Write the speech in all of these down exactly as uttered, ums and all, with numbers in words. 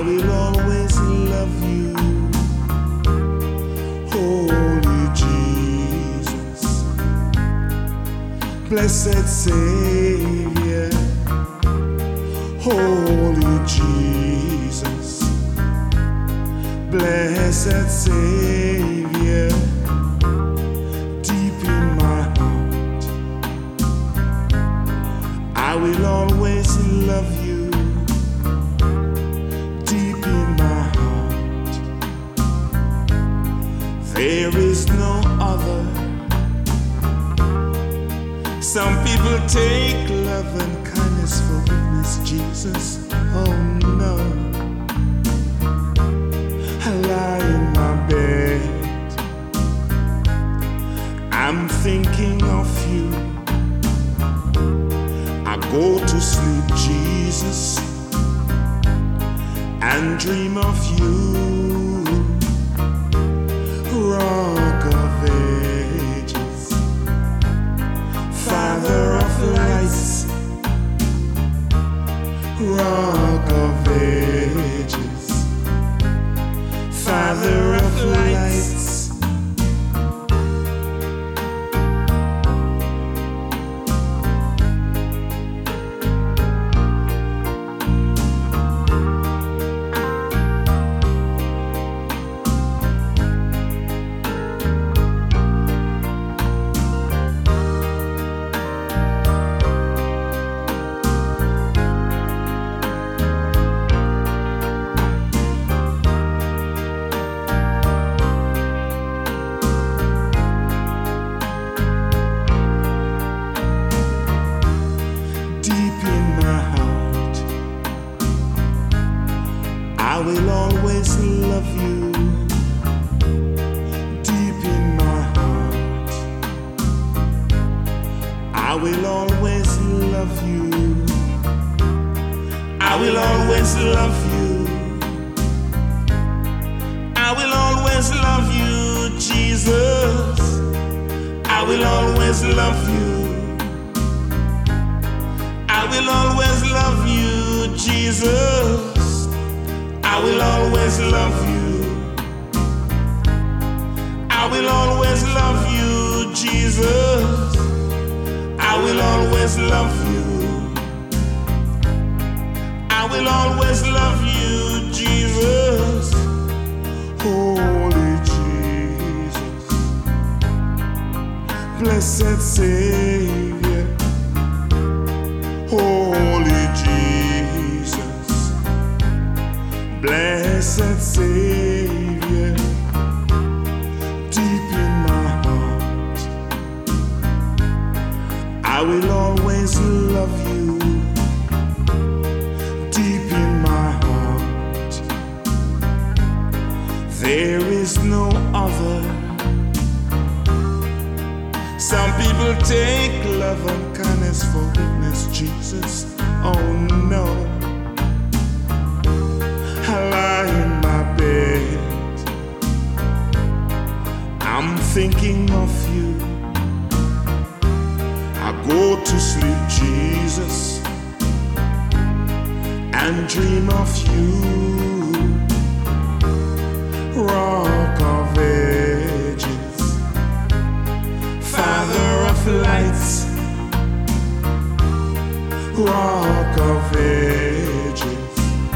will always love you, Holy Jesus, blessed Savior, Holy Jesus, blessed Savior, deep in my heart, I will always love you. There is no other. Some people take love and kindness for weakness, Jesus. Oh no. I lie in my bed, I'm thinking of you. I go to sleep, Jesus, and dream of you. Rock of ages, Father of lights, Rock of ages, Father of lights. I will always love you, deep in my heart. I will always love you. I will always love you. I will always love you, Jesus. I will always love you. I will always love you, Jesus. I will always love you. I will always love you, Jesus. I will always love you. I will always love you, Jesus. Holy Jesus, blessed Savior, Holy Jesus, blessed Savior, deep in my heart, I will always love you, deep in my heart, there is no other. Some people take love and kindness for weakness, Jesus. Oh no. I lie in my bed, I'm thinking of you. I go to sleep, Jesus, and dream of you. Rock of ages, Father of lights, Rock of ages,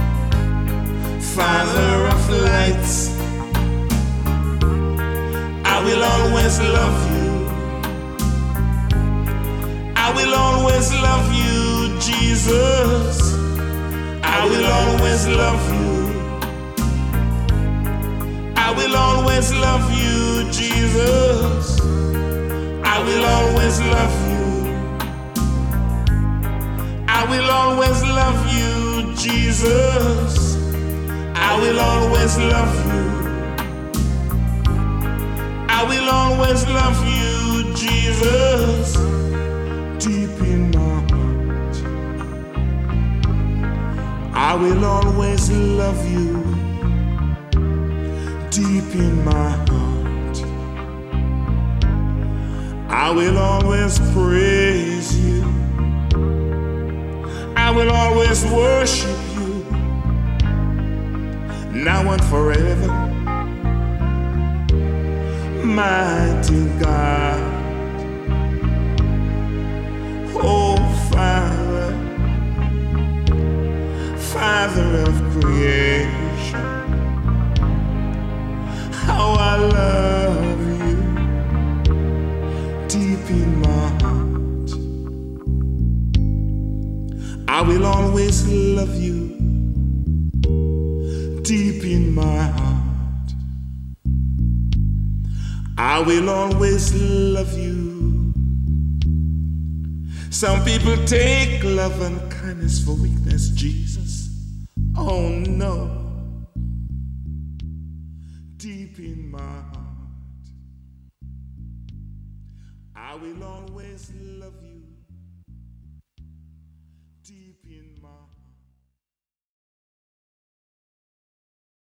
Father of lights, I will always love you. I will always love you, Jesus. I will always love you. I will always love you, Jesus. I will always love you. I will always love you, Jesus. I will always love you. I will always love you, Jesus. Deep in my heart, I will always love you. Deep in my heart, I will always praise you. I will always worship you. now and forever. Mighty God, oh Father, Father of creation, how I love you deep in my heart. I will always love you deep in my heart. I will always love you. Some people take love and kindness for weakness, Jesus. Oh no. Deep in my heart, I will always love you.